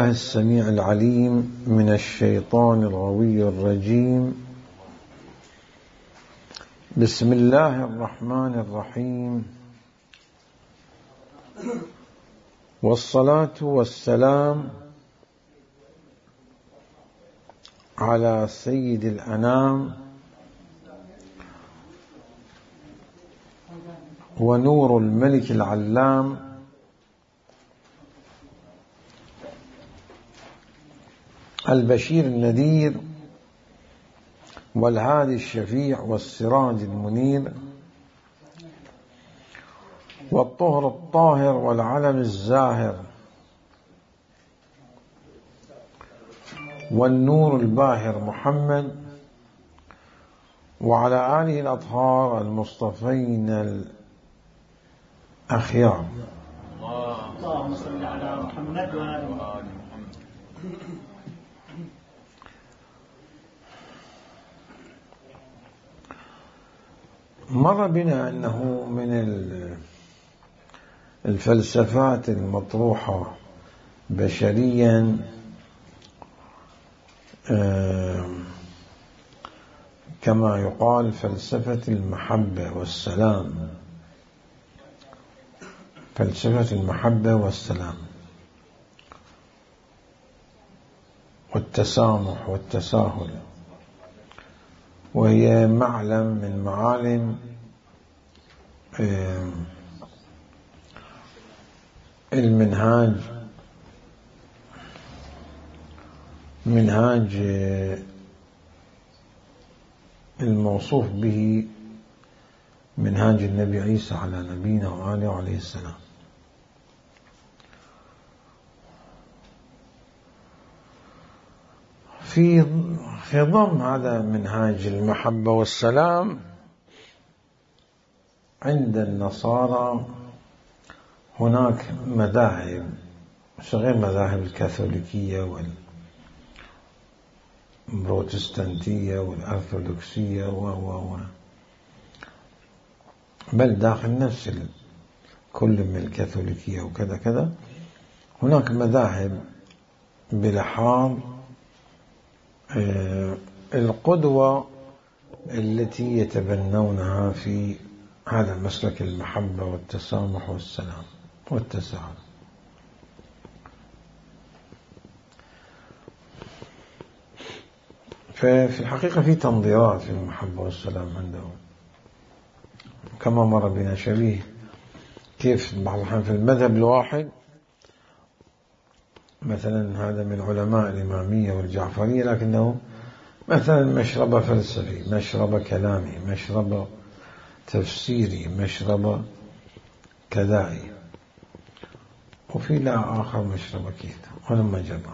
السميع العليم من الشيطان الغوي الرجيم. بسم الله الرحمن الرحيم، والصلاة والسلام على سيد الأنام ونور الملك العلام البشير النذير والهادي الشفيع والسراج المنير والطهر الطاهر والعلم الزاهر والنور الباهر محمد وعلى آله الأطهار المصطفين الأخيار. اللهم صل على محمد وآل محمد. مر بنا أنه من الفلسفات المطروحة بشريا كما يقال فلسفة المحبة والسلام، فلسفة المحبة والسلام والتسامح والتساهل، وهي معلم من معالم منهاج الموصوف به منهاج النبي عيسى على نبينا وآله عليه السلام. في ضمن هذا منهاج المحبة والسلام عند النصارى هناك مذاهب غير مذاهب الكاثوليكية والبروتستانتية والأرثوذكسية بل داخل نفس كل من الكاثوليكية وكذا كذا هناك مذاهب بلحاظ القدوة التي يتبنونها في هذا المسلك المحبة والتسامح والسلام والتساهل. ففي الحقيقة في تنظيرات في المحبة والسلام عندهم كما مر بنا شبيه كيف بعض الأحيان في المذهب الواحد مثلا هذا من علماء الإمامية والجعفرية لكنه مثلا مشربة فلسفي، مشربة كلامي، مشربة تفسيري، مشربة كذائي، وفي لا آخر مشربة كذا ولما جرى.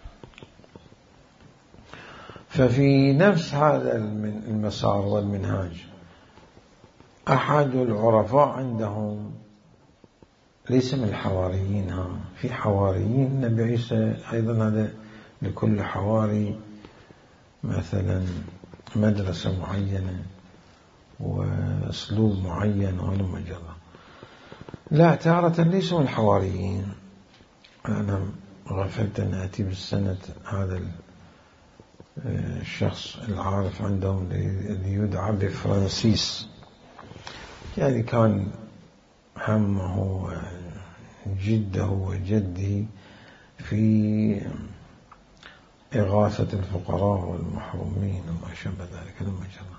ففي نفس هذا المسار والمنهاج أحد العرفاء عندهم ليس من الحواريين، في حواريين النبي عيسى أيضا هذا لكل حواري مثلا مدرسة معينة وأسلوب معين ولما جرى. لا، تارة ليسوا من الحواريين. أنا غفلت أن أتي بالسنة هذا الشخص العارف عندهم اللي يدعى بفرانسيس، يعني كان همه جده وجده في إغاثة الفقراء والمحرومين وما شابه ذلك لما جرى.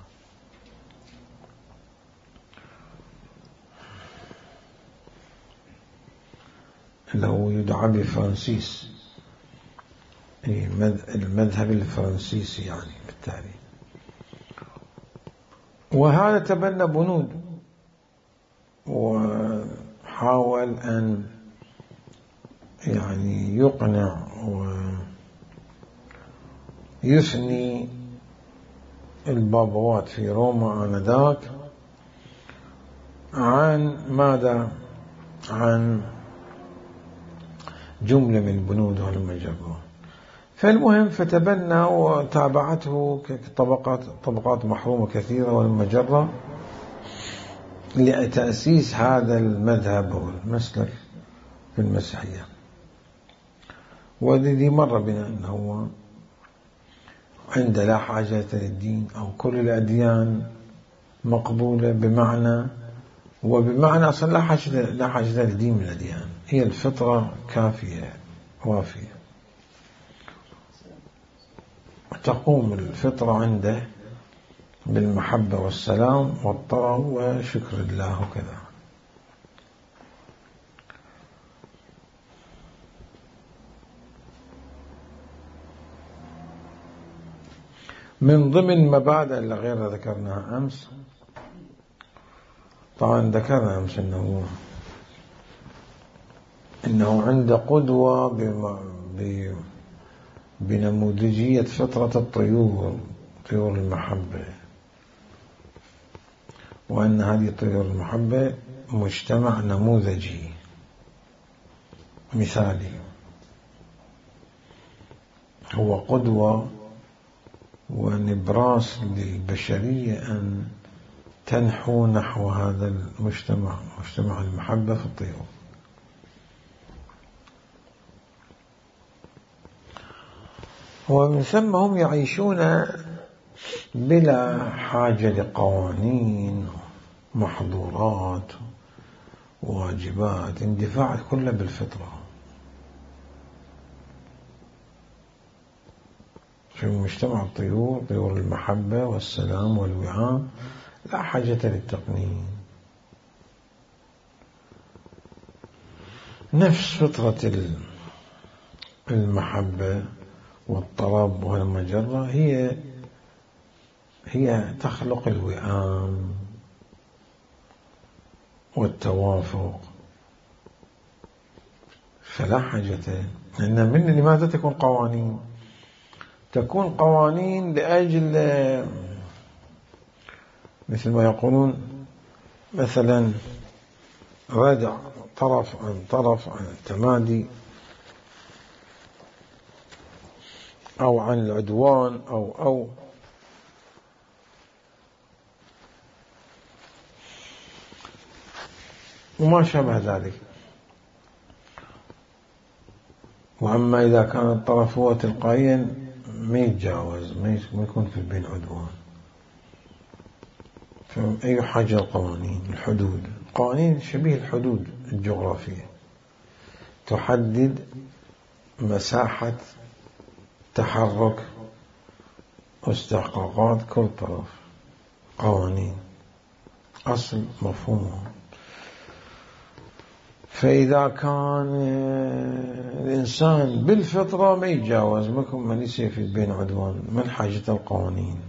لو يدعى بفرانسيس المذهب الفرنسيسي يعني بالتالي. وهذا تبنى بنود وحاول أن يعني يقنع ويثني البابوات في روما آنذاك عن ماذا؟ عن جملة من البنود والمجرة. فالمهم فتبنى وتابعته طبقات محرومة كثيرة والمجرة لتأسيس هذا المذهب والمسلك في المسيحية. والذي مر بنا أنه عند لا حاجة للدين أو كل الأديان مقبولة بمعنى، وبمعنى أصلا لا حاجة للدين من الأديان، هي الفطرة كافية وافية. تقوم الفطرة عنده بالمحبة والسلام والطرب وشكر الله وكذا. من ضمن مبادئ اللي غير ذكرناها أمس، طبعا ذكرنا أمس إنه عند قدوة بنموذجية فطرة الطيور، طيور المحبة، وأن هذه طيور المحبة مجتمع نموذجي مثالي، هو قدوة ونبراس للبشرية أن تنحو نحو هذا المجتمع، مجتمع المحبة في الطيور. ومن ثم هم يعيشون بلا حاجة لقوانين محظورات واجبات، اندفاع كله بالفطرة. في مجتمع الطيور، طيور المحبة والسلام والوئام، لا حاجة للتقنين، نفس فطرة المحبة والطرب والمجرة، هي تخلق الوئام والتوافق، فلا حاجة. لأن لماذا تكون قوانين؟ تكون قوانين لأجل مثل ما يقولون مثلا ردع طرف عن طرف، عن التمادي أو عن العدوان أو وما شابه ذلك. وأما إذا كان الطرف هو تلقائيا ما يتجاوز، ما يكون في البين عدوان. فأي حاجة القوانين، الحدود، القوانين شبيه الحدود الجغرافية، تحدد مساحة تحرك واستحقاقات كل طرف، قوانين أصل مفهومه. فإذا كان الإنسان بالفطرة ما يتجاوز، ما يصير في بين عدوان، من حاجة القوانين.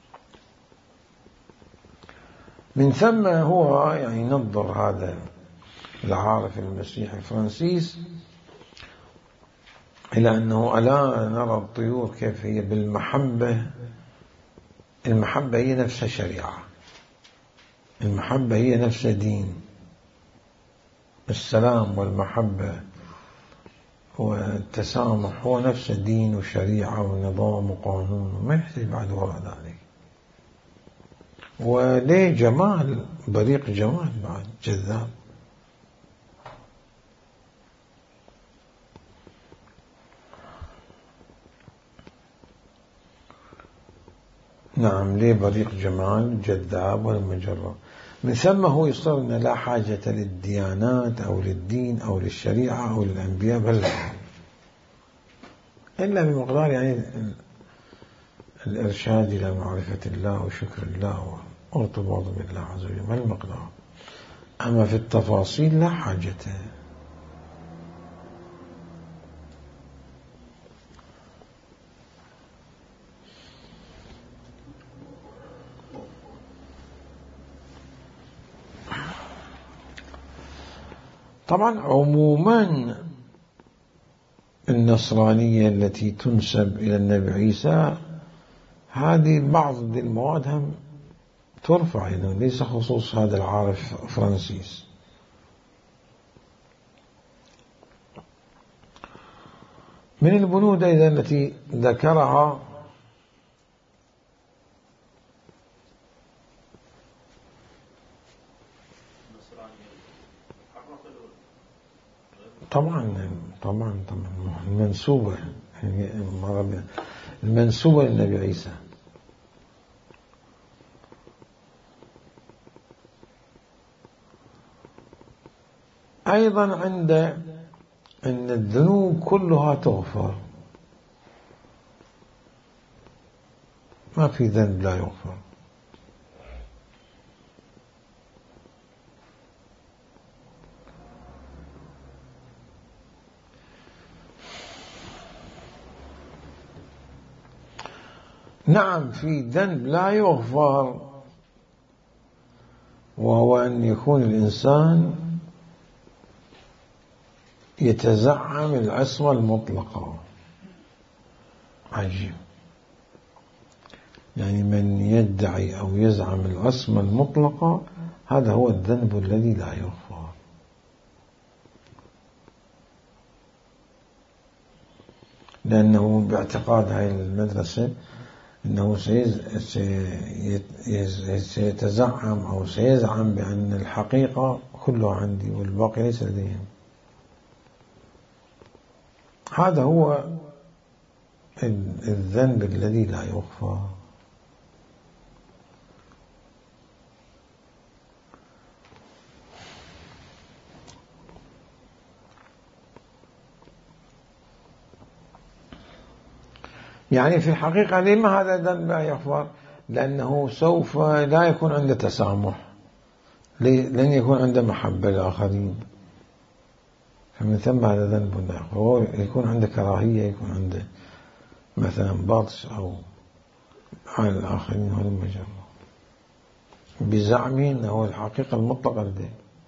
من ثم هو يعني ينظر هذا العارف المسيحي فرانسيس إلى أنه ألا نرى الطيور كيف هي بالمحبة. المحبة هي نفسها شريعة، المحبة هي نفسها دين، السلام والمحبة والتسامح هو نفسه دين وشريعة ونظام وقانون، وما يحتاج بعد وراء ذلك. وليه جمال، بريق جمال بعد، جذاب. نعم، ليه بريق جمال جذاب والمجرة. من ثم هو يصير أن لا حاجة للديانات أو للدين أو للشريعة أو للأنبياء، بل إلا بمقدار يعني الإرشاد إلى معرفة الله وشكر الله وارتباط بالله عز وجل، ما المقدار. أما في التفاصيل لا حاجة. طبعا عموما النصرانية التي تنسب إلى النبي عيسى، هذه بعض المواد هم ترفع، يعني ليس خصوص هذا العارف فرانسيس. من البنود أيضا التي ذكرها طبعا طبعا المنسوبة، المنسوبة للنبي عيسى. أيضا عند أن الذنوب كلها تغفر، ما في ذنب لا يغفر. نعم في ذنب لا يغفر، وهو أن يكون الإنسان يتزعم العصمة المطلقة. عجيب، يعني من يدعي أو يزعم العصمة المطلقة هذا هو الذنب الذي لا يغفر. لأنه باعتقاد هذه المدرسة أنه سيتزعم أو سيزعم بأن الحقيقة كلها عندي والباقي ليس لديهم. هذا هو الذنب الذي لا يغفر. يعني في الحقيقة لما هذا الذنب لا يغفر؟ لأنه سوف لا يكون عنده تسامح، لن يكون عنده محبة للآخرين، فمن ثم هذا ذنب لا يغفر. يكون عنده كراهية، يكون عنده مثلا بطش أو على الآخرين، هذا مجرد بزعمه أنه الحقيقة المطلقة لديه.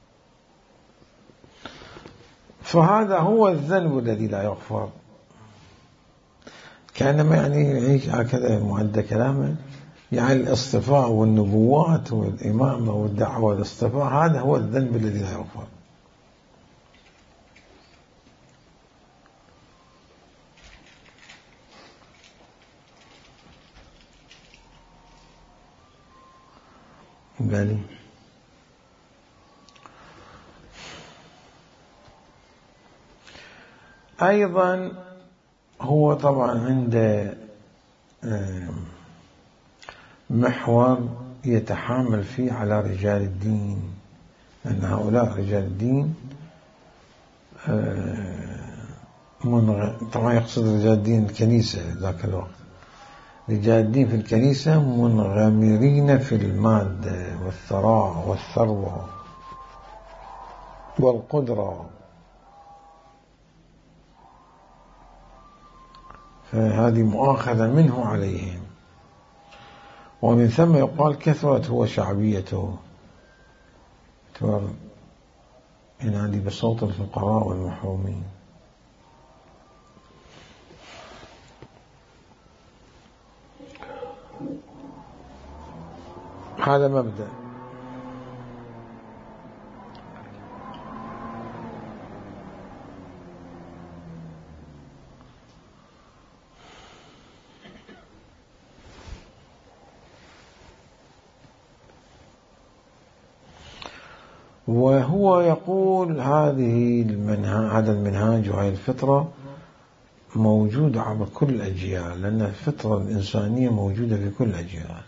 فهذا هو الذنب الذي لا يغفر. كانما يعني يعيش هكذا معد كلامه، يعني الاصطفاء والنبوات والإمامة والدعوة والاصطفاء هذا هو الذنب الذي لا يغفر. بالي أيضا هو طبعا عنده محور يتحامل فيه على رجال الدين، أن هؤلاء رجال الدين طبعا يقصد رجال الدين الكنيسة ذاك الوقت. رجال الدين في الكنيسة منغمرين في المادة والثراء والثروة والقدرة، فهذه مؤاخذة منه عليهم، ومن ثم يقال كثرت هو شعبيته، ينادي بصوت الفقراء والمحرومين. هذا مبدأ. وهو يقول هذا المنهاج وهذه الفطرة موجودة عبر كل الأجيال، لأن الفطرة الإنسانية موجودة في كل الأجيال.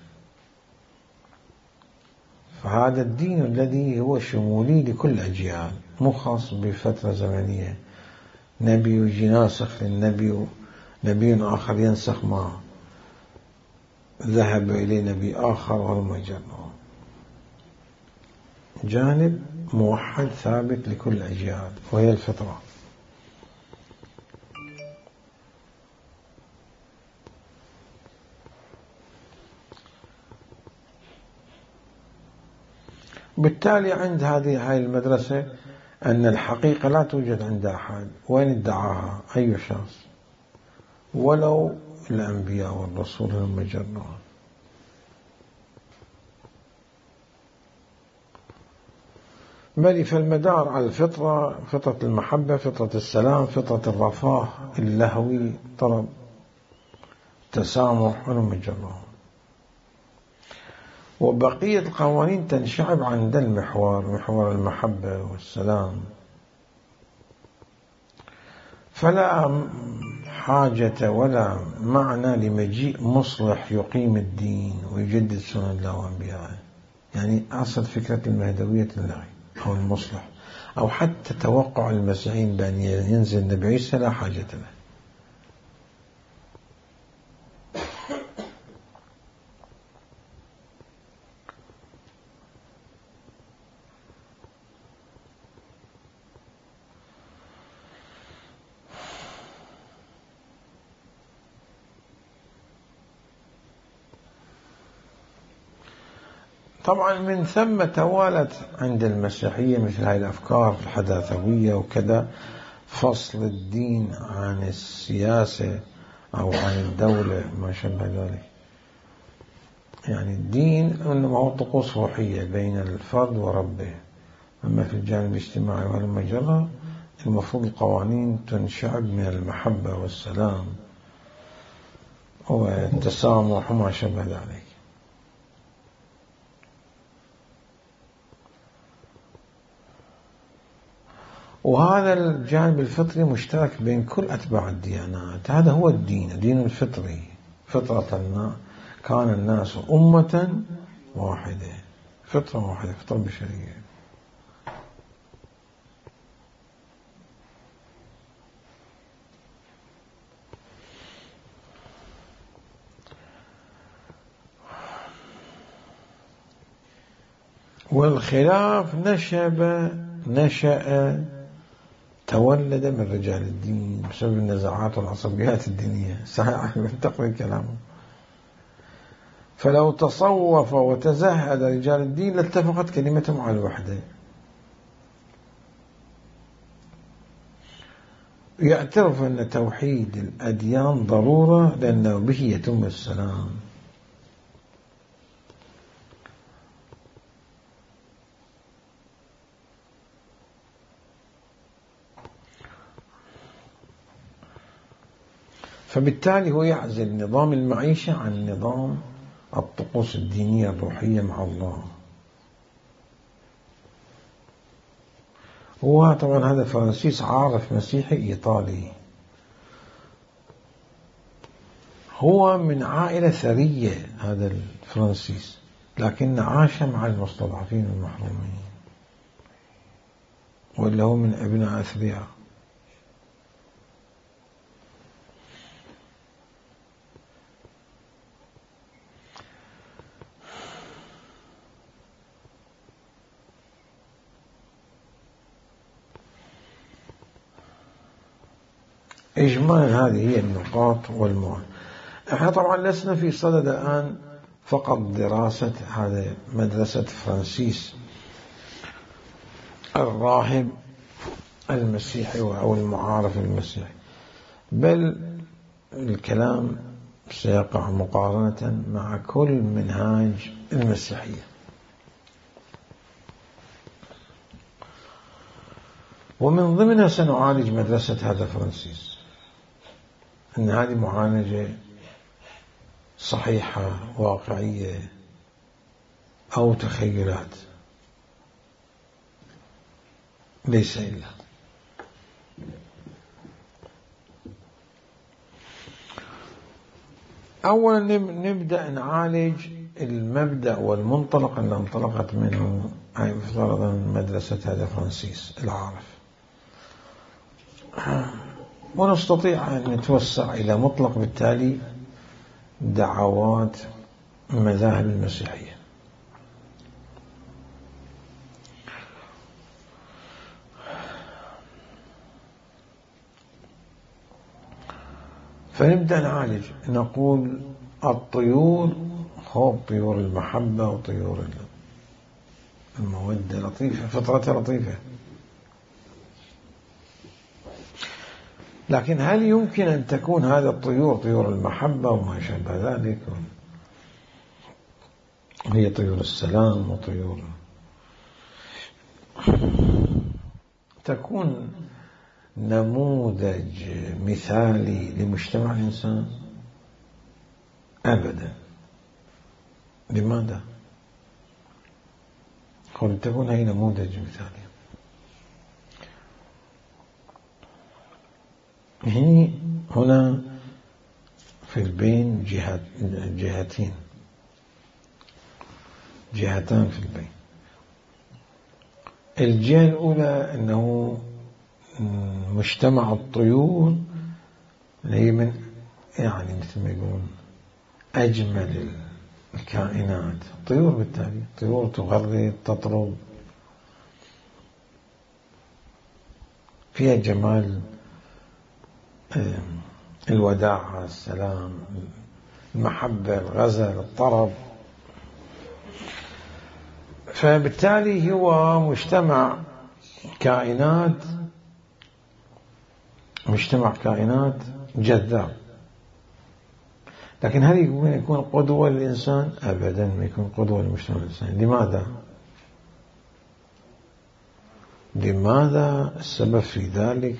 فهذا الدين الذي هو شمولي لكل الأجيال، مو خاص بفترة زمنية، نبي يجي ناسخ للنبي، نبي آخر ينسخ ما ذهب إليه نبي آخر، والمجرد جانب موحد ثابت لكل الأجيال وهي الفطرة. بالتالي عند هذه المدرسة أن الحقيقة لا توجد عند أحد وين ادعاها أي شخص، ولو الأنبياء والرسول المجرد. بل فالمدار على الفطرة، فطرة المحبة، فطرة السلام، فطرة الرفاه اللهوي، طلب تسامح والمجرد. وبقية القوانين تنشعب عند المحور، محور المحبة والسلام. فلا حاجة ولا معنى لمجيء مصلح يقيم الدين ويجدد سنن الله وأنبيائه. يعني أصل فكرة المهدوية لله أو المصلح أو حتى توقع المسيحيين بأن ينزل النبي عيسى لا حاجة له. طبعا من ثم توالت عند المسيحية مثل هذه الأفكار الحداثوية وكذا، فصل الدين عن السياسة أو عن الدولة ما شابه ذلك. يعني الدين إنما هو طقوس روحية بين الفرد وربه، أما في الجانب الاجتماعي والمجرى المفروض القوانين تنشعب من المحبة والسلام والتسامح وما شابه ذلك. وهذا الجانب الفطري مشترك بين كل أتباع الديانات. هذا هو الدين، دين الفطري، فطرة كان الناس أمة واحدة، فطرة واحدة، فطرة بشرية. والخلاف نشأ تولد من رجال الدين بسبب النزاعات والعصبيات الدينية. صحيح تقرير كلامه. فلو تصوف وتزهد رجال الدين لاتفقت كلمتهم على الوحدة. يعترف أن توحيد الأديان ضرورة لأنه به يتم السلام. فبالتالي هو يعزل نظام المعيشة عن نظام الطقوس الدينية الروحية مع الله. هو طبعا هذا فرانسيس عارف مسيحي إيطالي، هو من عائلة ثرية هذا الفرانسيس، لكن عاش مع المستضعفين والمحرومين، ولا هو من أبناء أثرياء. إجمالا هذه هي النقاط والمعاني. احنا طبعا لسنا في صدد الآن فقط دراسة هذه مدرسة فرانسيس الراهب المسيحي أو المعارف المسيحي، بل الكلام سيقع مقارنة مع كل منهاج المسيحية. ومن ضمنها سنعالج مدرسة هذا فرانسيس، أن هذه معالجة صحيحة واقعية أو تخيلات، ليس إلا. أولا نبدأ نعالج المبدأ والمنطلق اللي انطلقت منه فرضا مدرسة هذا فرانسيس العارف، ونستطيع أن نتوسع إلى مطلق بالتالي دعوات المذاهب المسيحية. فنبدأ نعالج، نقول الطيور هو طيور المحبة وطيور المودة لطيفة، فطرتها لطيفة، لكن هل يمكن أن تكون هذا الطيور طيور المحبة وما شابه ذلك؟ هي طيور السلام وطيور تكون نموذج مثالي لمجتمع الإنسان؟ أبدا. لماذا؟ قد تكون هي نموذج مثالي. هنا في البين جهتان في البين. الجهة الأولى أنه مجتمع الطيور اللي هي من يعني مثل ما يقولون أجمل الكائنات. الطيور بالتالي طيور تغرد تطرب، فيها جمال الوداعة، السلام، المحبة، الغزل، الطرب. فبالتالي هو مجتمع كائنات جذاب. لكن هل يكون قدوة للإنسان؟ أبدا ما يكون قدوة للمجتمع الإنساني. لماذا السبب في ذلك؟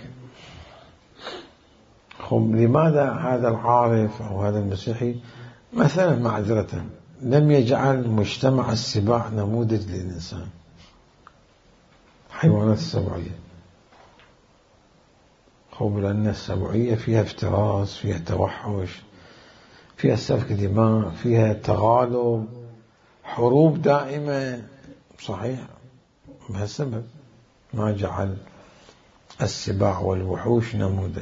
لماذا هذا العارف أو هذا المسيحي مثلا معذرة لم يجعل مجتمع السباع نموذج للإنسان، حيوانات السبوعية؟ لأن السبوعية فيها افتراس، فيها توحش، فيها سفك دماء، فيها تغالب، حروب دائمة. صحيح، بهالسبب ما جعل السباع والوحوش نموذج.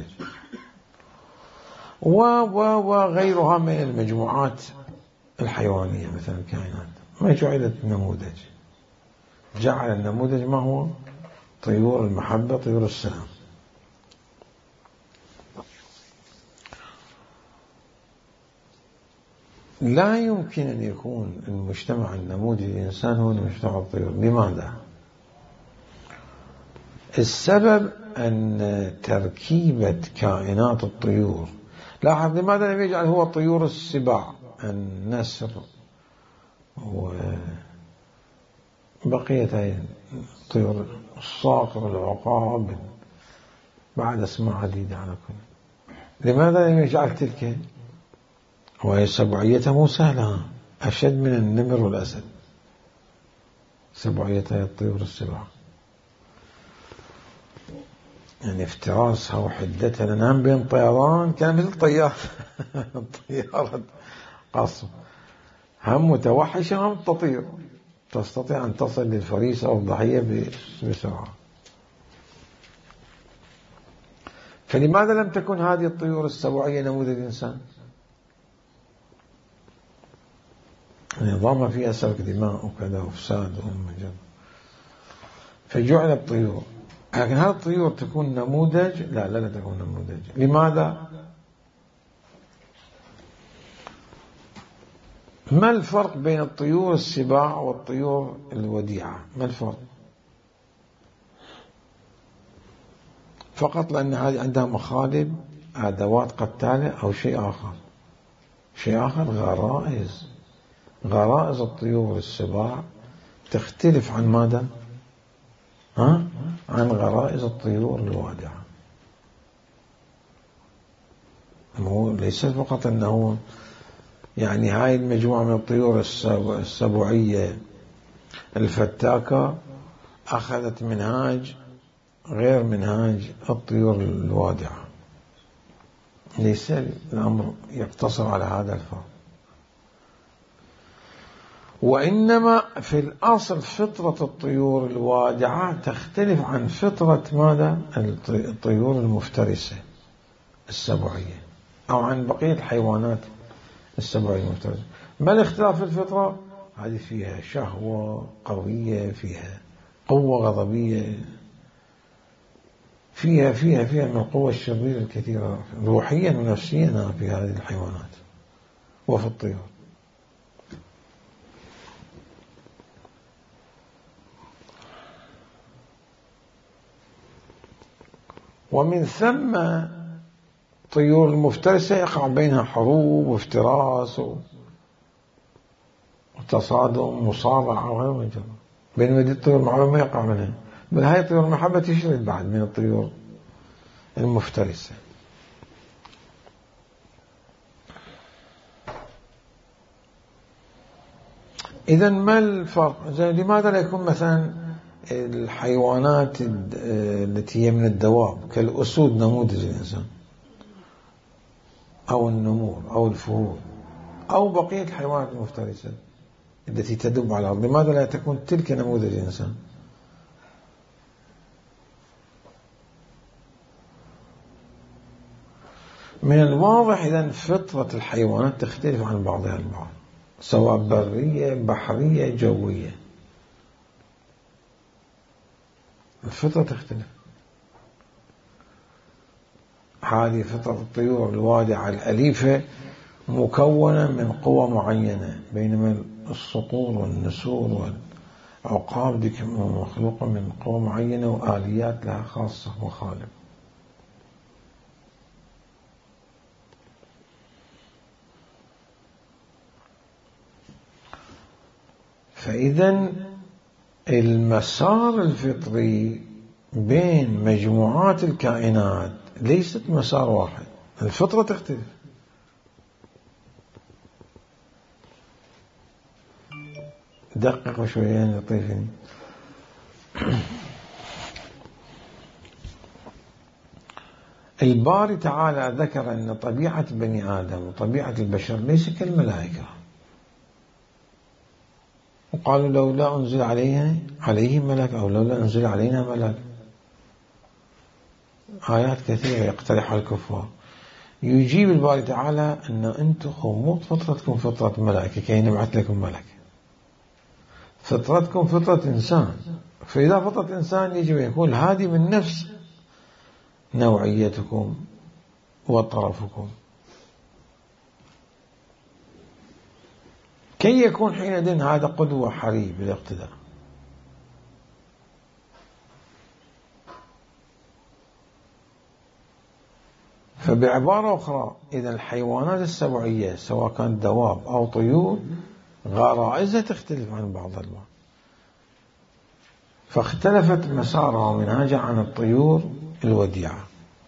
وغيرها من المجموعات الحيوانية مثلا الكائنات ما جعلت نموذج. جعل النموذج ما هو؟ طيور المحبة، طيور السلام. لا يمكن أن يكون المجتمع النموذجي للإنسان هو مجتمع الطيور. لماذا؟ السبب أن تركيبة كائنات الطيور، لاحظ لماذا لم يجعل هو طيور السباع، النسر وبقية طيور الصقر والعقاب، بعد اسماء عديدة على كل. لماذا لم يجعل تلك؟ وهي سبوعيته مو سهلة، أشد من النمر والأسد. سبوعيتها الطيور السباع، يعني افتراسها وحدتها. ننام بين طيران كان مثل طيارة طيارة قصف، هم متوحشة هم تطير، تستطيع أن تصل للفريسة أو الضحية بسرعة. فلماذا لم تكن هذه الطيور السبوعية نموذج الإنسان؟ نظام فيها سفك دماء وكذا وفساد ومجد، فجعلت طيور. لكن هل الطيور تكون نموذج؟ لا تكون نموذج. لماذا؟ ما الفرق بين الطيور السباع والطيور الوديعة؟ ما الفرق؟ فقط لأن هذه عندها مخالب، أدوات قتالة، أو شيء آخر. غرائز الطيور السباع تختلف عن ماذا؟ عن غرائز الطيور الوادعة. ليس فقط أنه يعني هاي المجموعة من الطيور السبوعية الفتاكة أخذت منهاج غير منهاج الطيور الوادعة. ليس الأمر يقتصر على هذا الفرق، وإنما في الأصل فطرة الطيور الوادعة تختلف عن فطرة ماذا؟ الطيور المفترسة السبوعية، أو عن بقية الحيوانات السبوعية المفترسة. ما الاختلاف في الفطرة؟ هذه فيها شهوة قوية، فيها قوة غضبية، فيها من القوة الشريرة الكثيرة روحيا ونفسيا في هذه الحيوانات وفي الطيور. ومن ثم طيور المفترسة يقع بينها حروب وافتراس وتصادم مصارعة وغيره، بينما هذه الطيور المعروفة ما يقع منها، بل هاي طيور المحبة تشرد بعد من الطيور المفترسة. إذن ما الفرق؟ لماذا لا يكون مثلا الحيوانات التي هي من الدواب كالأسود نموذج الإنسان؟ أو النمور أو الفهود أو بقية الحيوانات المفترسة التي تدب على الأرض، لماذا لا تكون تلك نموذج الإنسان؟ من الواضح إذن فطرة الحيوانات تختلف عن بعضها البعض، سواء برية بحرية جوية، الفطرة تختلف. هذه فطرة الطيور الوادعة الأليفة مكونة من قوى معينة، بينما الصقور والنسور والعقاب دي مخلوقة من قوى معينة وآليات لها خاصة مخالفة. فإذا المسار الفطري بين مجموعات الكائنات ليست مسار واحد، الفطرة تختلف. دقق شوية لطيفني. الباري تعالى ذكر أن طبيعة بني آدم وطبيعة البشر ليس كالملائكة، وقالوا لولا أنزل عليه ملك أو لولا أنزل علينا ملك. آيات كثيرة يقترحها الكفار. يجيب الباري تعالى أن أنتم مو فطرتكم فطرة ملائكة كي نبعث لكم ملك، فطرتكم فطرة إنسان، فإذا فطرة إنسان يجب أن يكون هذه من نفس نوعيتكم وطرفكم، كي يكون حينئذ هذا قدوة حري بالاقتداء. فبعبارة أخرى، إذا الحيوانات السبعية سواء كانت دواب أو طيور غرائزها تختلف عن بعض البعض، فاختلفت مسارها ومنهاجها عن الطيور الوديعة،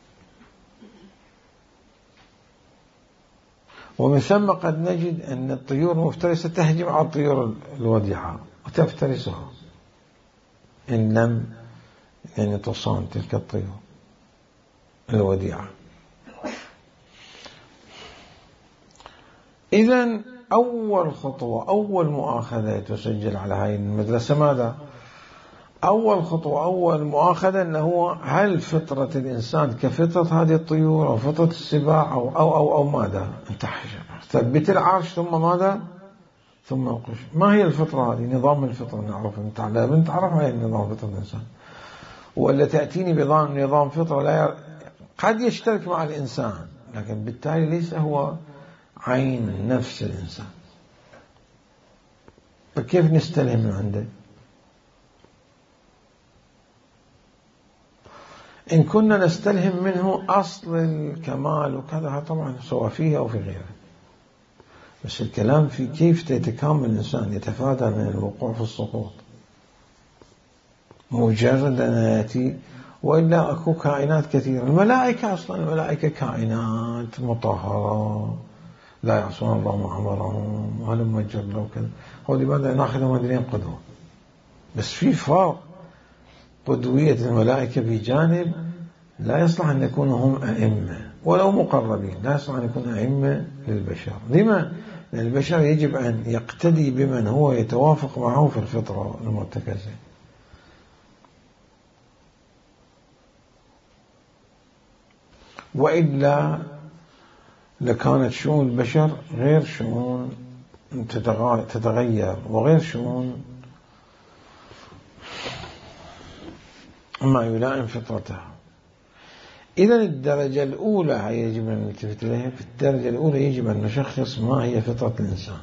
ومن ثم قد نجد أن الطيور المفترسة تهجم على الطيور الوديعة وتفترسها إن لم يعني تصان تلك الطيور الوديعة. إذن أول خطوة أول مؤاخذة تسجل على هذه المدرسة ماذا؟ أول خطوة أول مؤاخذة أنه هل فطرة الإنسان كفطرة هذه الطيور أو فطرة السباع أو ماذا؟ أنت ثبت العرش ثم ماذا؟ ثم انقش. ما هي الفطرة هذه؟ نظام الفطرة نعرف، أنت تعرف هاي النظام فطرة الإنسان، ولا تأتيني بنظام فطرة لا قد يشترك مع الإنسان لكن بالتالي ليس هو عين نفس الإنسان، فكيف نستلهم من عنده؟ إن كنا نستلهم منه أصل الكمال وكذا طبعا سواء فيه أو في غيره، بس الكلام في كيف يتكامل الإنسان يتفادى من الوقوع في السقوط مجرد أن يأتي، وإلا أكو كائنات كثيرة. الملائكة أصلا الملائكة كائنات مطهرة لا يعصون الله ما أمرهم وهلم مجرد وكذا، هو لماذا ناخذهم مدرين قدوة؟ بس في فرق، قدوية الملائكة بجانب لا يصلح أن يكونوا هم أئمة ولو مقربين، لا يصلح أن يكونوا أئمة للبشر. لما؟ لأن البشر يجب أن يقتدي بمن هو يتوافق معه في الفطرة المرتكزة، وإلا لكانت شؤون البشر غير شؤون تتغير وغير شؤون ما يلائم فطرتها. إذا الدرجة الأولى هي يجب أن نلتفت إليها، في الدرجة الأولى يجب أن نشخص ما هي فطرة الإنسان،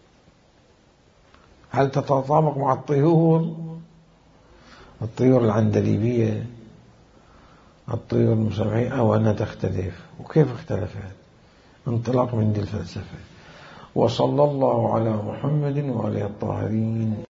هل تتطابق مع الطيور العندليبية الطيور المسبحية أو أنها تختلف، وكيف اختلفت؟ انطلاق من دي الفلسفة. وصلى الله على محمد وعلى الطاهرين.